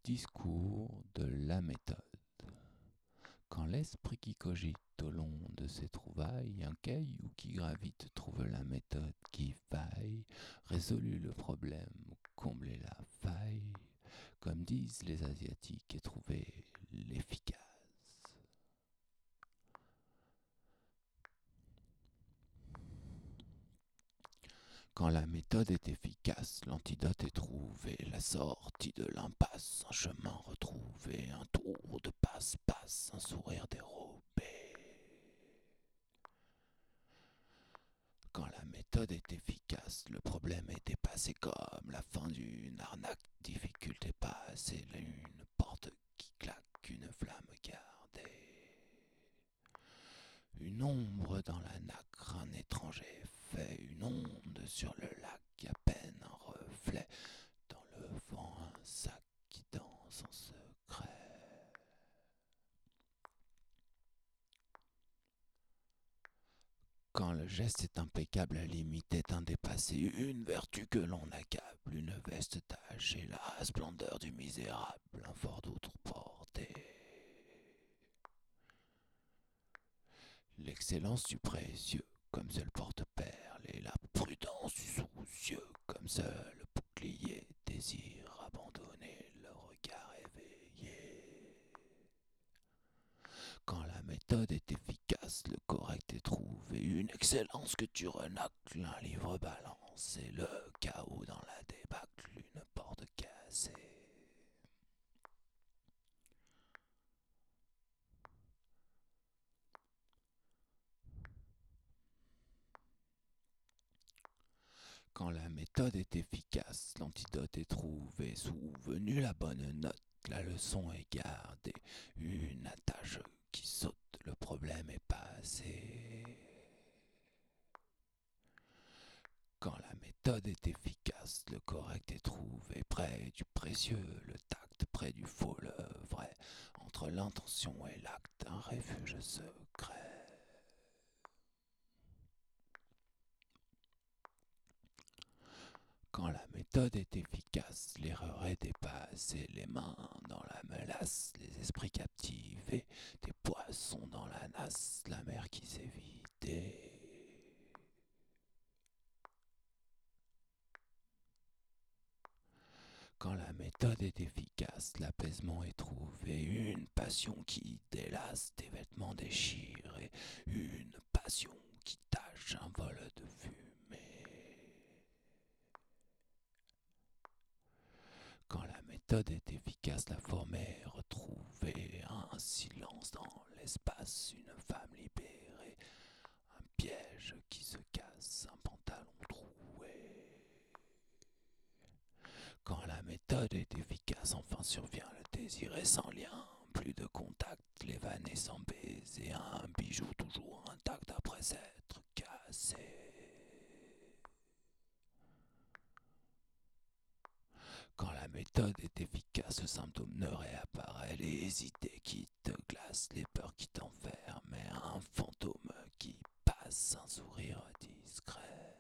Discours de la méthode. Quand l'esprit qui cogite au long de ses trouvailles, un caillou qui gravite trouve la méthode qui faille, résolu le problème ou comblé la faille, comme disent les Asiatiques, et trouvé l'efficace. Quand la méthode est efficace, l'antidote est trouvé, la sortie de l'impasse, un chemin retrouvé, un tour de passe-passe, un sourire dérobé. Quand la méthode est efficace, le problème est dépassé comme la fin d'une arnaque, difficulté passée, une porte qui claque, une flamme gardée. Une ombre dans la nacre, un étranger fait, une onde sur le lac, à peine un reflet, dans le vent un sac qui danse en secret. Quand le geste est impeccable, la limite est indépassée, une vertu que l'on accable, une veste tachée, la splendeur du misérable, un fort d'outre-portée. L'excellence du précieux, comme seul porte-perle, et la prudence du soucieux, comme seul bouclier, désir abandonner le regard éveillé. Quand la méthode est efficace, le correct est trouvé, une excellence que tu renacles, un livre balancé, le chaos dans la débâcle, une porte cassée. Quand la méthode est efficace, l'antidote est trouvé, souvenu la bonne note, la leçon est gardée, une attache qui saute, le problème est passé. Quand la méthode est efficace, le correct est trouvé, près du précieux, le tact, près du faux, le vrai, entre l'intention et l'acte, un refuge secret. Quand la méthode est efficace, l'erreur est dépassée, les mains dans la mélasse, les esprits captivés, des poissons dans la nasse, la mer qui s'est vidée. Quand la méthode est efficace, l'apaisement est trouvé, une passion qui délasse, des vêtements déchirés, une passion qui tâche, un vol de fumée. Quand la méthode est efficace, la forme est retrouvée, un silence dans l'espace, une femme libérée, un piège qui se casse, un pantalon troué. Quand la méthode est efficace, enfin survient le désir et sans lien, plus de contact, les vanner sans baiser, un bijou toujours intact après s'être cassé. Quand la méthode est efficace, le symptôme ne réapparaît, les idées qui te glacent, les peurs qui t'enferment, et un fantôme qui passe, un sourire discret.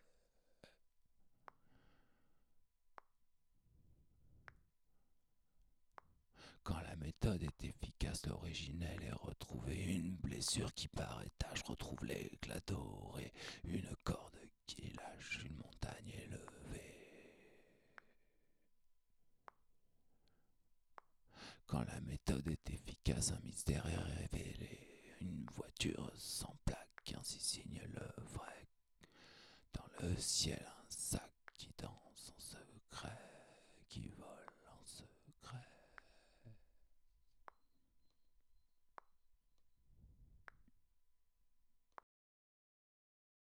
Quand la méthode est efficace, l'originel est retrouvé, une blessure qui par étage retrouve l'éclat doré, une corde qui lâche, une montagne élevée. Quand la méthode est efficace, un mystère est révélé, une voiture sans plaque, ainsi signe le vrai. Dans le ciel,